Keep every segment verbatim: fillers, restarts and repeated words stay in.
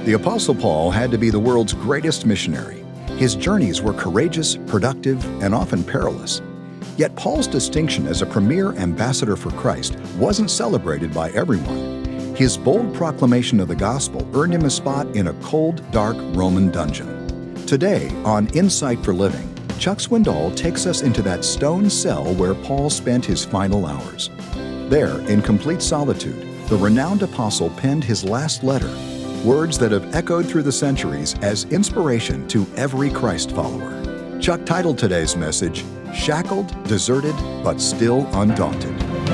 The Apostle Paul had to be the world's greatest missionary. His journeys were courageous, productive, and often perilous. Yet Paul's distinction as a premier ambassador for Christ wasn't celebrated by everyone. His bold proclamation of the gospel earned him a spot in a cold, dark Roman dungeon. Today, on Insight for Living, Chuck Swindoll takes us into that stone cell where Paul spent his final hours. There, in complete solitude, the renowned apostle penned his last letter, words that have echoed through the centuries as inspiration to every Christ follower. Chuck titled today's message, Shackled, Deserted, but Still Undaunted.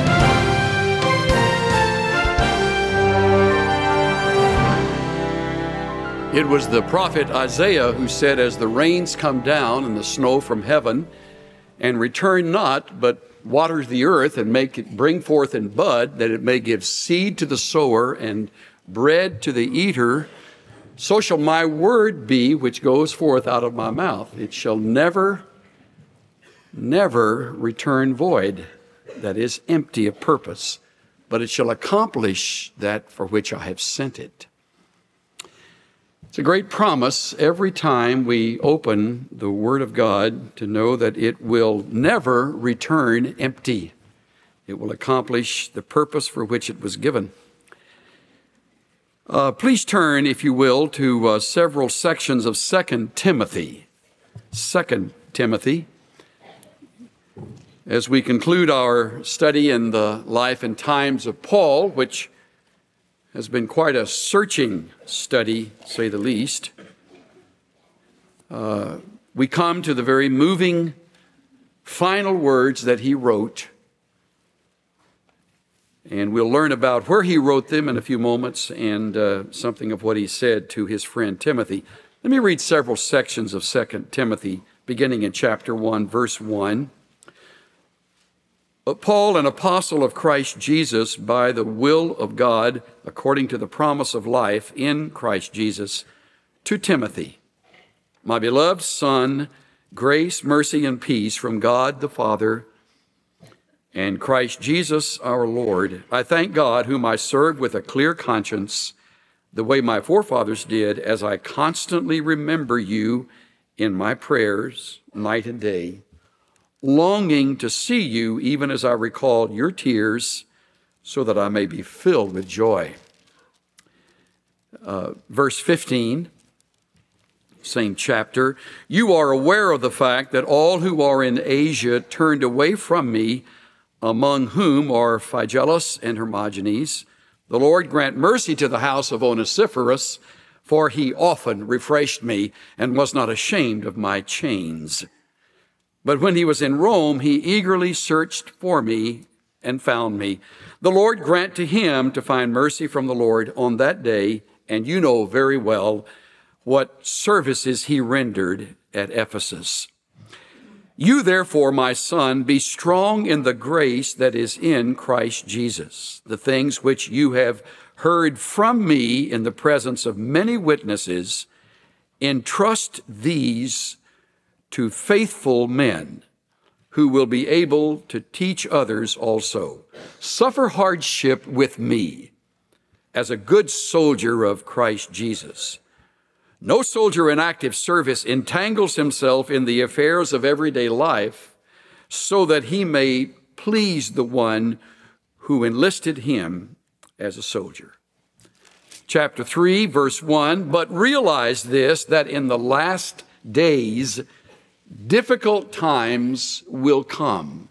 It was the prophet Isaiah who said, as the rains come down and the snow from heaven, and return not, but waters the earth and make it bring forth in bud, that it may give seed to the sower and bread to the eater, so shall my word be which goes forth out of my mouth. It shall never, never return void, that is, empty of purpose, but it shall accomplish that for which I have sent it. It's a great promise every time we open the Word of God to know that it will never return empty. It will accomplish the purpose for which it was given. Uh, please turn, if you will, to uh, several sections of Second Timothy. Second Timothy. As we conclude our study in the life and times of Paul, which has been quite a searching study, to say the least, uh, we come to the very moving final words that he wrote. And we'll learn about where he wrote them in a few moments and uh, something of what he said to his friend Timothy. Let me read several sections of Second Timothy, beginning in chapter one, verse one. But Paul, an apostle of Christ Jesus, by the will of God, according to the promise of life in Christ Jesus, to Timothy, my beloved son, grace, mercy, and peace from God the Father and Christ Jesus our Lord. I thank God, whom I serve with a clear conscience, the way my forefathers did, as I constantly remember you in my prayers night and day, longing to see you even as I recall your tears, so that I may be filled with joy. Uh, verse fifteen, same chapter. You are aware of the fact that all who are in Asia turned away from me, among whom are Phygellus and Hermogenes. The Lord grant mercy to the house of Onesiphorus, for he often refreshed me and was not ashamed of my chains. But when he was in Rome, he eagerly searched for me and found me. The Lord grant to him to find mercy from the Lord on that day, and you know very well what services he rendered at Ephesus. You therefore, my son, be strong in the grace that is in Christ Jesus. The things which you have heard from me in the presence of many witnesses, entrust these to faithful men who will be able to teach others also. Suffer hardship with me as a good soldier of Christ Jesus. No soldier in active service entangles himself in the affairs of everyday life so that he may please the one who enlisted him as a soldier. Chapter three, verse one, but realize this, that in the last days, difficult times will come.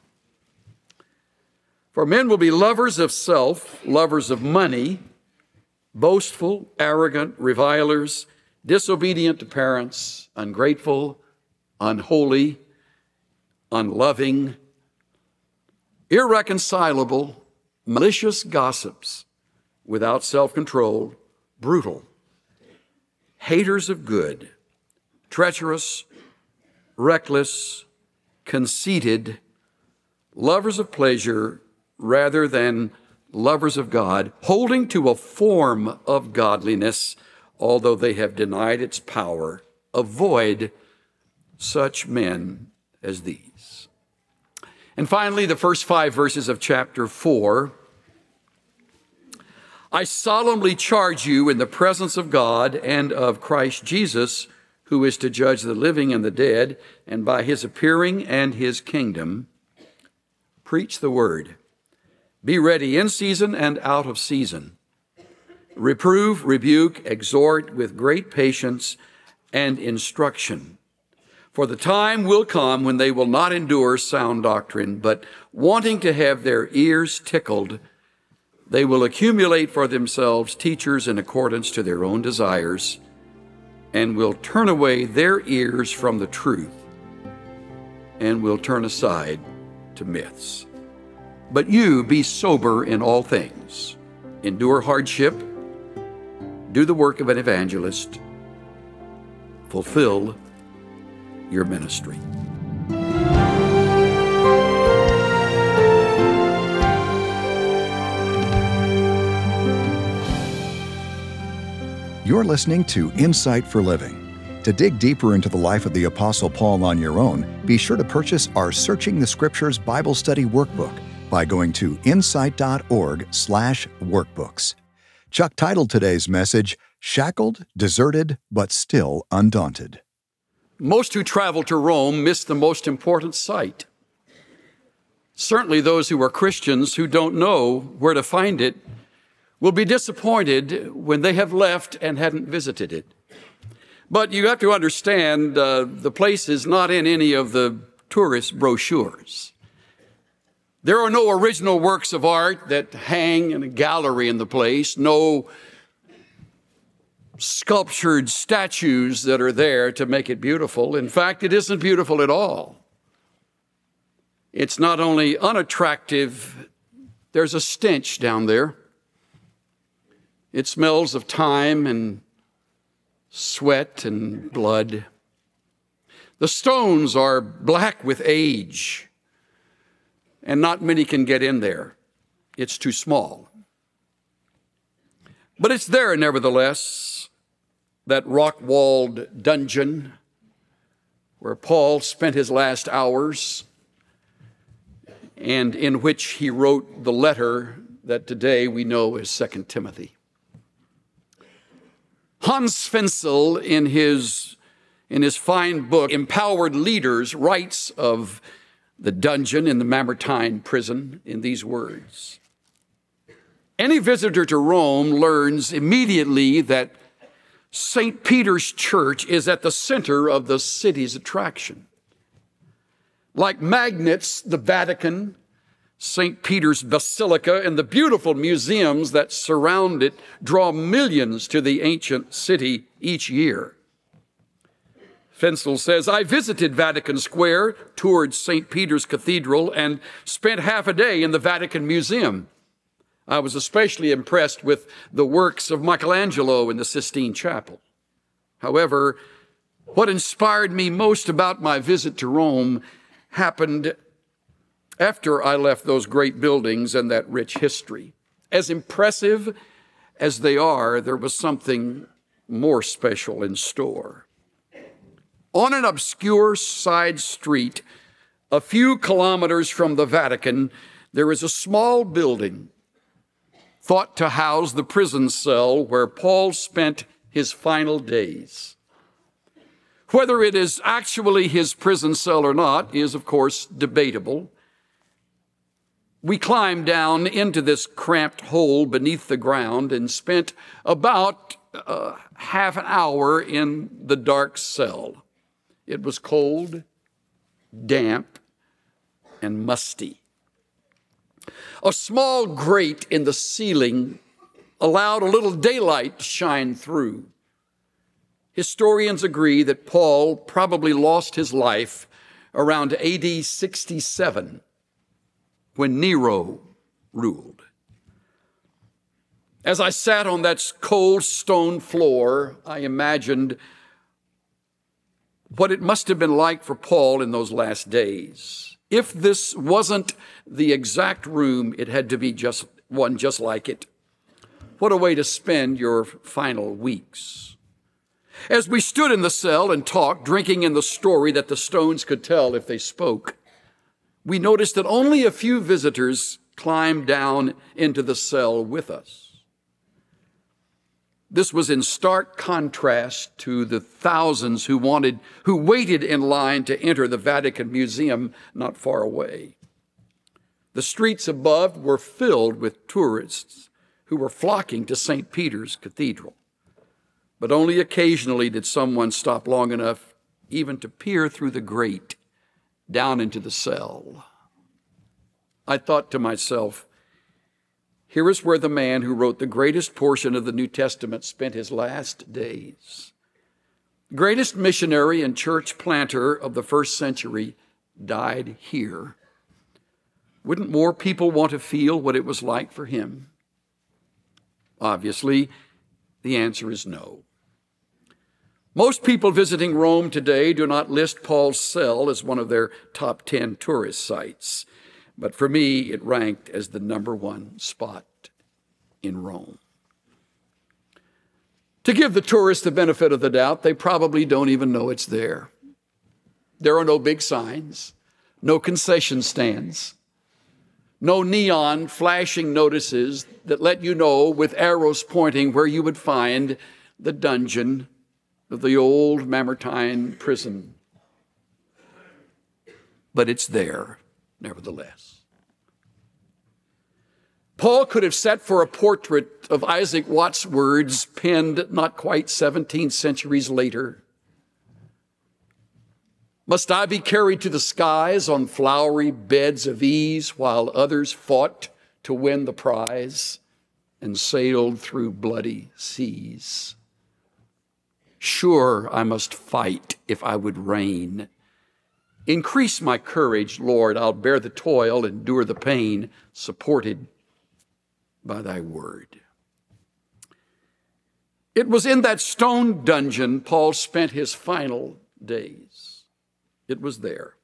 For men will be lovers of self, lovers of money, boastful, arrogant, revilers, disobedient to parents, ungrateful, unholy, unloving, irreconcilable, malicious gossips, without self-control, brutal, haters of good, treacherous, reckless, conceited, lovers of pleasure rather than lovers of God, holding to a form of godliness, although they have denied its power. Avoid such men as these. And finally, the first five verses of chapter four. I solemnly charge you in the presence of God and of Christ Jesus, who is to judge the living and the dead, and by his appearing and his kingdom, preach the word. Be ready in season and out of season. Reprove, rebuke, exhort with great patience and instruction. For the time will come when they will not endure sound doctrine, but wanting to have their ears tickled, they will accumulate for themselves teachers in accordance to their own desires, and will turn away their ears from the truth, and will turn aside to myths. But you be sober in all things, endure hardship, do the work of an evangelist, fulfill your ministry. You're listening to Insight for Living. To dig deeper into the life of the Apostle Paul on your own, be sure to purchase our Searching the Scriptures Bible Study Workbook by going to insight.org slash workbooks. Chuck titled today's message, Shackled, Deserted, but Still Undaunted. Most who travel to Rome miss the most important sight. Certainly those who are Christians who don't know where to find it will be disappointed when they have left and hadn't visited it. But you have to understand, uh, the place is not in any of the tourist brochures. There are no original works of art that hang in a gallery in the place, no sculptured statues that are there to make it beautiful. In fact, it isn't beautiful at all. It's not only unattractive, there's a stench down there. It smells of time and sweat and blood. The stones are black with age, and not many can get in there. It's too small. But it's there nevertheless, that rock-walled dungeon where Paul spent his last hours and in which he wrote the letter that today we know as Second Timothy. Hans Fensel, in his, in his fine book, Empowered Leaders, writes of the dungeon in the Mamertine prison in these words. Any visitor to Rome learns immediately that Saint Peter's Church is at the center of the city's attraction. Like magnets, the Vatican, Saint Peter's Basilica, and the beautiful museums that surround it draw millions to the ancient city each year. Fensel says, I visited Vatican Square, toured Saint Peter's Cathedral, and spent half a day in the Vatican Museum. I was especially impressed with the works of Michelangelo in the Sistine Chapel. However, what inspired me most about my visit to Rome happened after I left those great buildings and that rich history. As impressive as they are, there was something more special in store. On an obscure side street, a few kilometers from the Vatican, there is a small building thought to house the prison cell where Paul spent his final days. Whether it is actually his prison cell or not is, of course, debatable. We climbed down into this cramped hole beneath the ground and spent about uh, half an hour in the dark cell. It was cold, damp, and musty. A small grate in the ceiling allowed a little daylight to shine through. Historians agree that Paul probably lost his life around A D sixty-seven when Nero ruled. As I sat on that cold stone floor, I imagined what it must have been like for Paul in those last days. If this wasn't the exact room, it had to be just one just like it. What a way to spend your final weeks. As we stood in the cell and talked, drinking in the story that the stones could tell if they spoke, we noticed that only a few visitors climbed down into the cell with us. This was in stark contrast to the thousands who wanted, who waited in line to enter the Vatican Museum not far away. The streets above were filled with tourists who were flocking to Saint Peter's Cathedral. But only occasionally did someone stop long enough even to peer through the grate down into the cell. I thought to myself, here is where the man who wrote the greatest portion of the New Testament spent his last days. Greatest missionary and church planter of the first century died here. Wouldn't more people want to feel what it was like for him? Obviously, the answer is no. Most people visiting Rome today do not list Paul's cell as one of their top ten tourist sites. But for me, it ranked as the number one spot in Rome. To give the tourists the benefit of the doubt, they probably don't even know it's there. There are no big signs, no concession stands, no neon flashing notices that let you know with arrows pointing where you would find the dungeon of the old Mamertine prison. But it's there, nevertheless. Paul could have set for a portrait of Isaac Watts' words penned not quite seventeen centuries later. Must I be carried to the skies on flowery beds of ease while others fought to win the prize and sailed through bloody seas? Sure, I must fight if I would reign. Increase my courage, Lord. I'll bear the toil, endure the pain, supported by thy word. It was in that stone dungeon Paul spent his final days. It was there.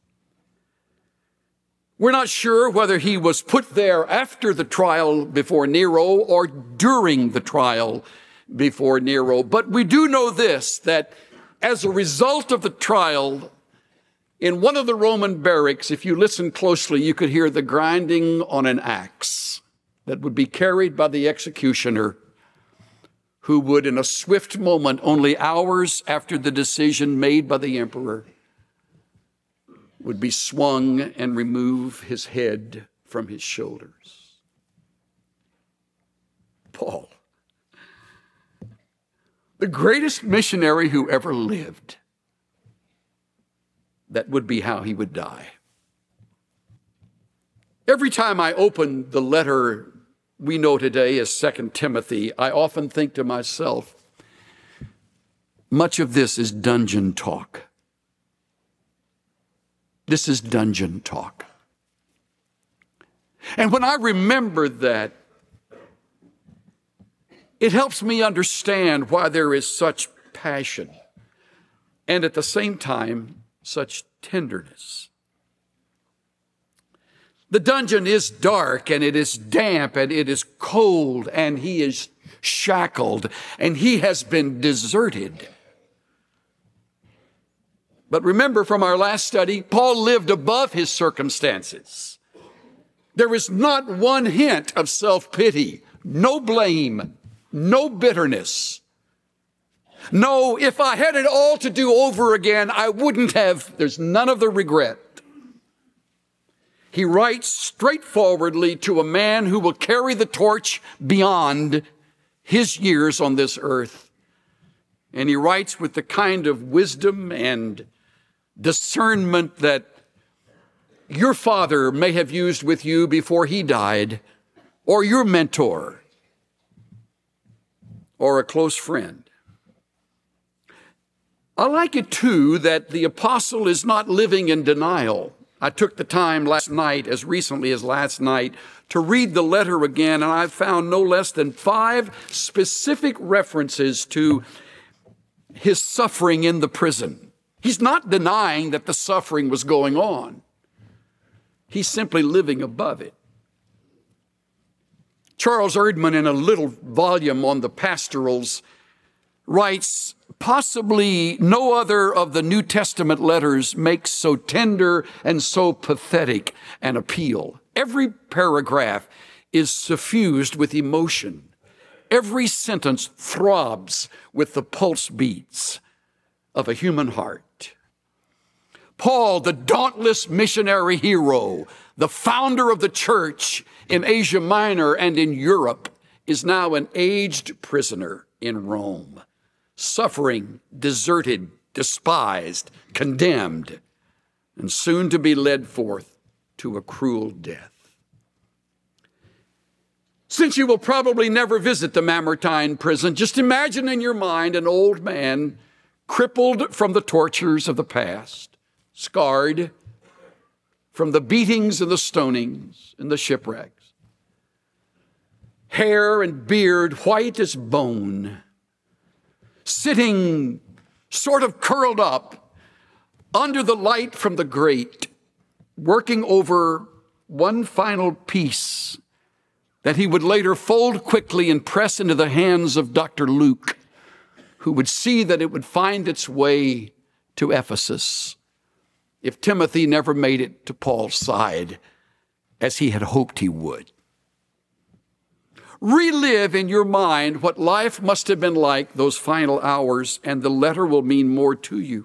We're not sure whether he was put there after the trial before Nero or during the trial before Nero, but we do know this, that as a result of the trial, in one of the Roman barracks, if you listen closely, you could hear the grinding on an axe that would be carried by the executioner, who would, in a swift moment, only hours after the decision made by the emperor, would be swung and remove his head from his shoulders. Paul, the greatest missionary who ever lived, that would be how he would die. Every time I open the letter we know today as Second Timothy, I often think to myself, much of this is dungeon talk. This is dungeon talk. And when I remember that, it helps me understand why there is such passion and at the same time, such tenderness. The dungeon is dark and it is damp and it is cold and he is shackled and he has been deserted. But remember from our last study, Paul lived above his circumstances. There is not one hint of self-pity, no blame, no bitterness. No, if I had it all to do over again, I wouldn't have. There's none of the regret. He writes straightforwardly to a man who will carry the torch beyond his years on this earth. And he writes with the kind of wisdom and discernment that your father may have used with you before he died, or your mentor, or a close friend. I like it too that the apostle is not living in denial. I took the time last night, as recently as last night, to read the letter again, and I found no less than five specific references to his suffering in the prison. He's not denying that the suffering was going on. He's simply living above it. Charles Erdman, in a little volume on the pastorals, writes, possibly no other of the New Testament letters makes so tender and so pathetic an appeal. Every paragraph is suffused with emotion. every sentence throbs with the pulse beats of a human heart. Paul, the dauntless missionary hero, the founder of the church in Asia Minor and in Europe, is now an aged prisoner in Rome, suffering, deserted, despised, condemned, and soon to be led forth to a cruel death. Since you will probably never visit the Mamertine prison, just imagine in your mind an old man crippled from the tortures of the past, scarred from the beatings and the stonings and the shipwrecks, hair and beard white as bone, sitting sort of curled up under the light from the grate, working over one final piece that he would later fold quickly and press into the hands of Doctor Luke, who would see that it would find its way to Ephesus if Timothy never made it to Paul's side as he had hoped he would. Relive in your mind what life must have been like those final hours, and the letter will mean more to you.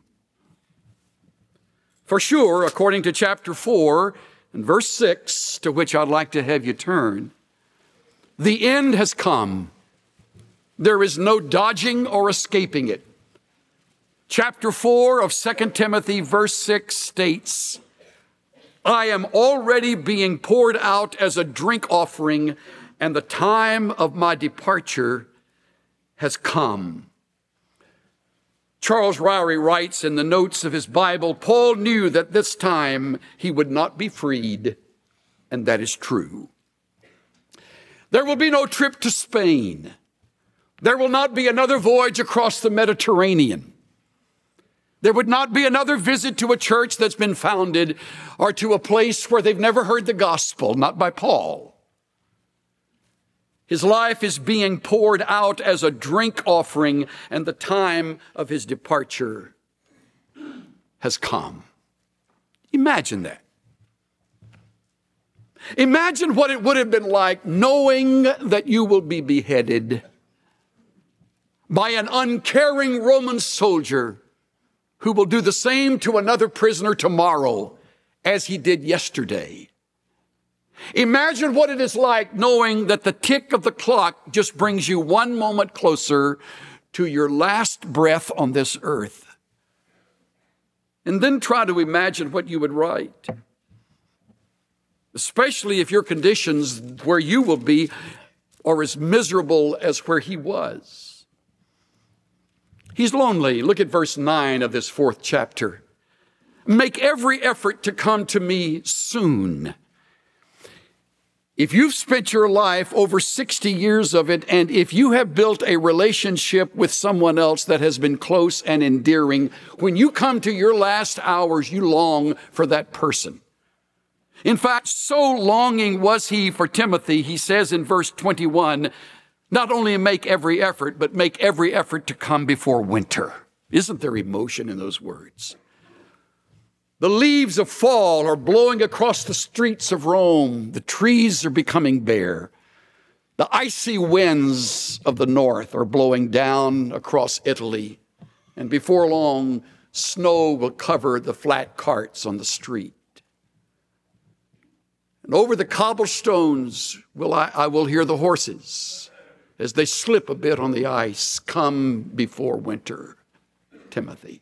For sure, according to chapter four and verse six, to which I'd like to have you turn, the end has come. There is no dodging or escaping it. Chapter four of Second Timothy, verse six states, I am already being poured out as a drink offering, and the time of my departure has come. Charles Ryrie writes in the notes of his Bible, Paul knew that this time he would not be freed, and that is true. There will be no trip to Spain. There will not be another voyage across the Mediterranean. There would not be another visit to a church that's been founded or to a place where they've never heard the gospel, not by Paul. His life is being poured out as a drink offering, and the time of his departure has come. Imagine that. Imagine what it would have been like knowing that you will be beheaded by an uncaring Roman soldier who will do the same to another prisoner tomorrow as he did yesterday. Imagine what it is like knowing that the tick of the clock just brings you one moment closer to your last breath on this earth. And then try to imagine what you would write, especially if your conditions where you will be are as miserable as where he was. He's lonely. Look at verse nine of this fourth chapter. Make every effort to come to me soon. If you've spent your life, over sixty years of it, and if you have built a relationship with someone else that has been close and endearing, when you come to your last hours, you long for that person. In fact, so longing was he for Timothy, he says in verse twenty-one, not only make every effort, but make every effort to come before winter. Isn't there emotion in those words? The leaves of fall are blowing across the streets of Rome. The trees are becoming bare. The icy winds of the north are blowing down across Italy. And before long, snow will cover the flat carts on the street. And over the cobblestones will I, I will hear the horses as they slip a bit on the ice. Come before winter, Timothy.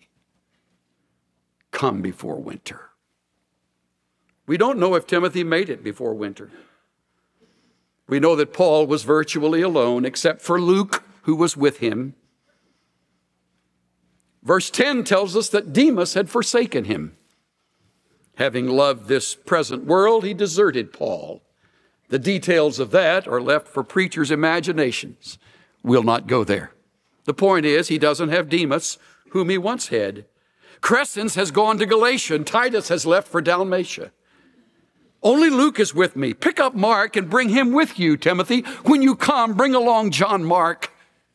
Come before winter. We don't know if Timothy made it before winter. We know that Paul was virtually alone, except for Luke, who was with him. Verse ten tells us that Demas had forsaken him. Having loved this present world, he deserted Paul. The details of that are left for preachers' imaginations. We'll not go there. The point is, he doesn't have Demas, whom he once had. Crescens has gone to Galatia, and Titus has left for Dalmatia. Only Luke is with me. Pick up Mark and bring him with you, Timothy. When you come, bring along John Mark.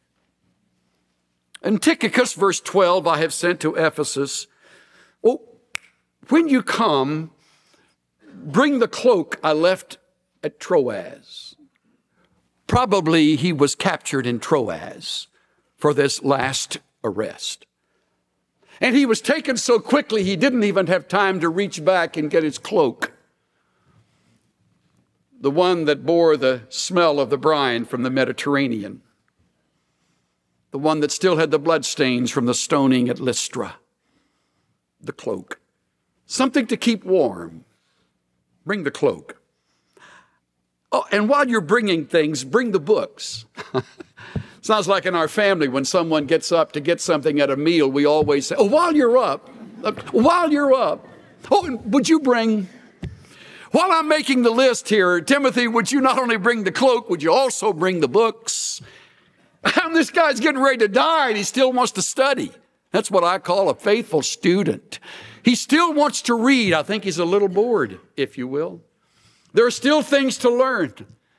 And Tychicus, verse twelve, I have sent to Ephesus. Oh, when you come, bring the cloak I left at Troas. Probably he was captured in Troas for this last arrest. And he was taken so quickly he didn't even have time to reach back and get his cloak, the one that bore the smell of the brine from the Mediterranean, the one that still had the bloodstains from the stoning at Lystra, the cloak. Something to keep warm. Bring the cloak. Oh, and while you're bringing things, bring the books. Sounds like in our family when someone gets up to get something at a meal, we always say, oh, while you're up, while you're up, oh, and would you bring, while I'm making the list here, Timothy, would you not only bring the cloak, would you also bring the books? And this guy's getting ready to die and he still wants to study. That's what I call a faithful student. He still wants to read. I think he's a little bored, if you will. There are still things to learn.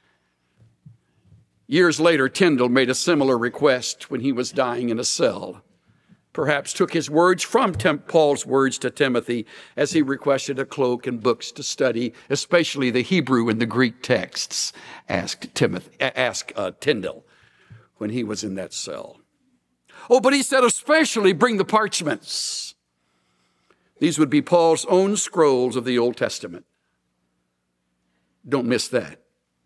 Years later, Tyndale made a similar request when he was dying in a cell. Perhaps took his words from Tim- Paul's words to Timothy as he requested a cloak and books to study, especially the Hebrew and the Greek texts, asked Timothy, asked uh, Tyndale when he was in that cell. Oh, but he said especially bring the parchments. These would be Paul's own scrolls of the Old Testament. Don't miss that.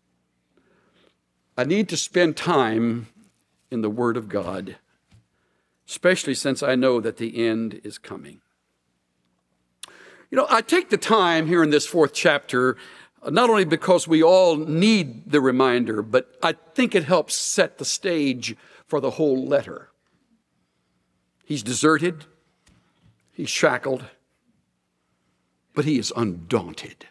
I need to spend time in the Word of God, especially since I know that the end is coming. You know, I take the time here in this fourth chapter, not only because we all need the reminder, but I think it helps set the stage for the whole letter. He's deserted, he's shackled, but he is undaunted.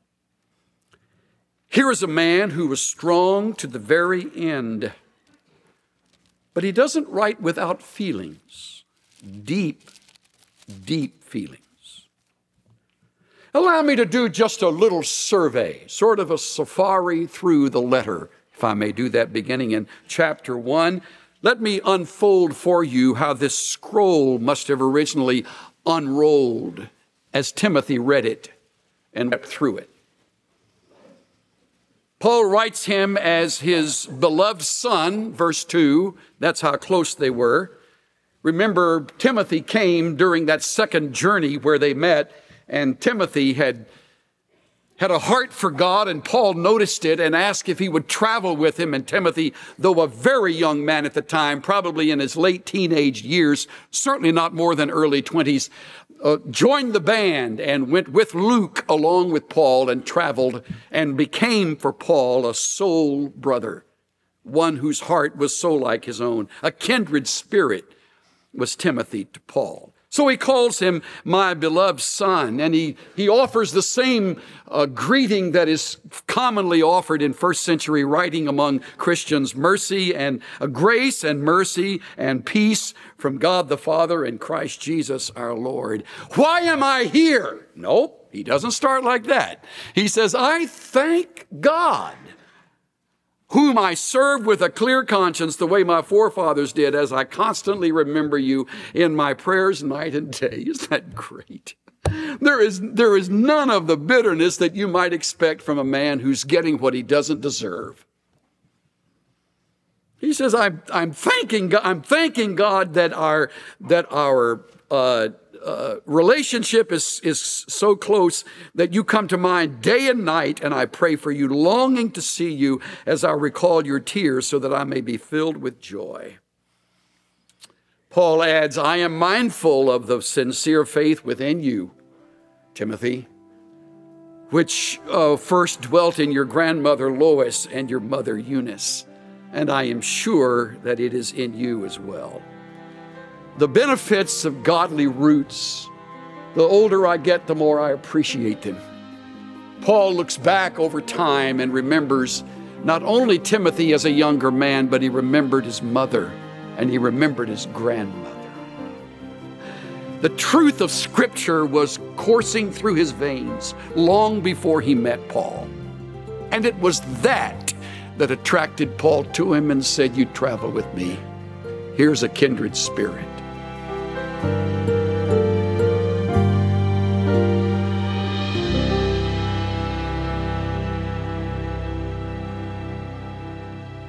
Here is a man who was strong to the very end, but he doesn't write without feelings, deep, deep feelings. Allow me to do just a little survey, sort of a safari through the letter, if I may do that, beginning in chapter one. Let me unfold for you how this scroll must have originally unrolled as Timothy read it and wept through it. Paul writes him as his beloved son, verse two. That's how close they were. Remember, Timothy came during that second journey where they met, and Timothy had had a heart for God, and Paul noticed it and asked if he would travel with him. And Timothy, though a very young man at the time, probably in his late teenage years, certainly not more than early twenties, uh, joined the band and went with Luke along with Paul and traveled and became for Paul a soul brother, one whose heart was so like his own. A kindred spirit was Timothy to Paul. So he calls him my beloved son, and he, he offers the same uh, greeting that is commonly offered in first century writing among Christians, mercy and uh, grace and mercy and peace from God the Father and Christ Jesus our Lord. Why am I here? Nope, he doesn't start like that. He says, I thank God, whom I serve with a clear conscience the way my forefathers did, as I constantly remember you in my prayers night and day. Isn't that great? There is, there is none of the bitterness that you might expect from a man who's getting what he doesn't deserve. He says, I'm, I'm thanking God, I'm thanking God that our, that our uh, uh, relationship is, is so close that you come to mind day and night, and I pray for you, longing to see you as I recall your tears so that I may be filled with joy. Paul adds, I am mindful of the sincere faith within you, Timothy, which uh, first dwelt in your grandmother Lois and your mother Eunice, and I am sure that it is in you as well. The benefits of godly roots, the older I get, the more I appreciate them. Paul looks back over time and remembers not only Timothy as a younger man, but he remembered his mother and he remembered his grandmother. The truth of Scripture was coursing through his veins long before he met Paul. And it was that that attracted Paul to him and said, you travel with me. Here's a kindred spirit.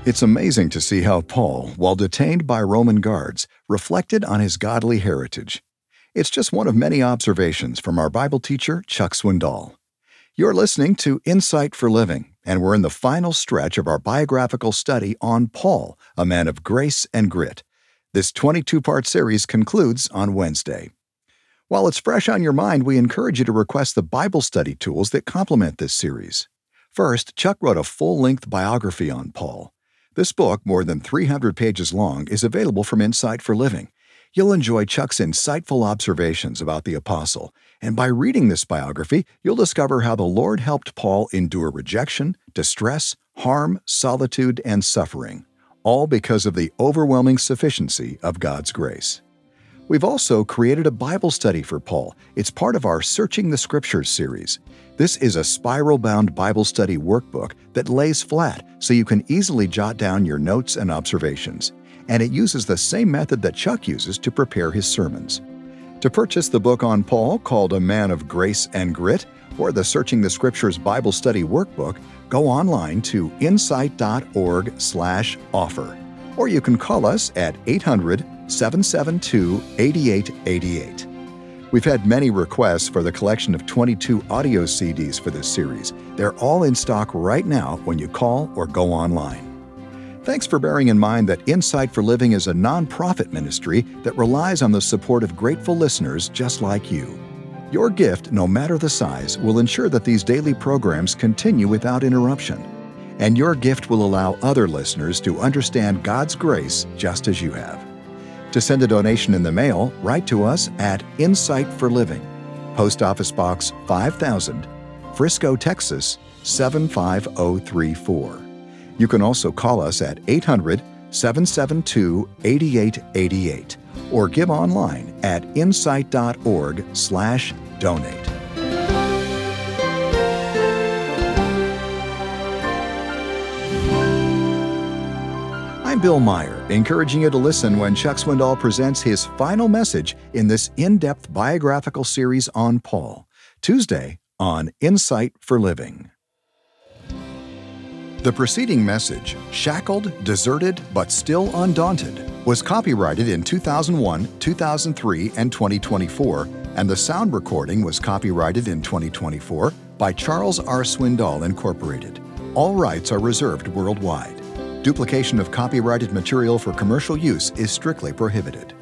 It's amazing to see how Paul, while detained by Roman guards, reflected on his godly heritage. It's just one of many observations from our Bible teacher, Chuck Swindoll. You're listening to Insight for Living, and we're in the final stretch of our biographical study on Paul, a man of grace and grit. This twenty-two part series concludes on Wednesday. While it's fresh on your mind, we encourage you to request the Bible study tools that complement this series. First, Chuck wrote a full-length biography on Paul. This book, more than three hundred pages long, is available from Insight for Living. You'll enjoy Chuck's insightful observations about the apostle, and by reading this biography, you'll discover how the Lord helped Paul endure rejection, distress, harm, solitude, and suffering, all because of the overwhelming sufficiency of God's grace. We've also created a Bible study for Paul. It's part of our Searching the Scriptures series. This is a spiral-bound Bible study workbook that lays flat so you can easily jot down your notes and observations, and it uses the same method that Chuck uses to prepare his sermons. To purchase the book on Paul, called A Man of Grace and Grit, or the Searching the Scriptures Bible Study Workbook, go online to insight dot org slash offer, or you can call us at eight hundred, seven seven two, eight eight eight eight. We've had many requests for the collection of twenty-two audio C Ds for this series. They're all in stock right now when you call or go online. Thanks for bearing in mind that Insight for Living is a nonprofit ministry that relies on the support of grateful listeners just like you. Your gift, no matter the size, will ensure that these daily programs continue without interruption. And your gift will allow other listeners to understand God's grace just as you have. To send a donation in the mail, write to us at Insight for Living, Post Office Box five thousand, Frisco, Texas seven five zero three four. You can also call us at eight hundred, seven seven two, eight eight eight eight or give online at insight dot org slash donate. I'm Bill Meyer, encouraging you to listen when Chuck Swindoll presents his final message in this in-depth biographical series on Paul, Tuesday on Insight for Living. The preceding message, Shackled, Deserted, but Still Undaunted, was copyrighted in two thousand one, two thousand three, and twenty twenty-four, and the sound recording was copyrighted in twenty twenty-four by Charles R. Swindoll, Incorporated. All rights are reserved worldwide. Duplication of copyrighted material for commercial use is strictly prohibited.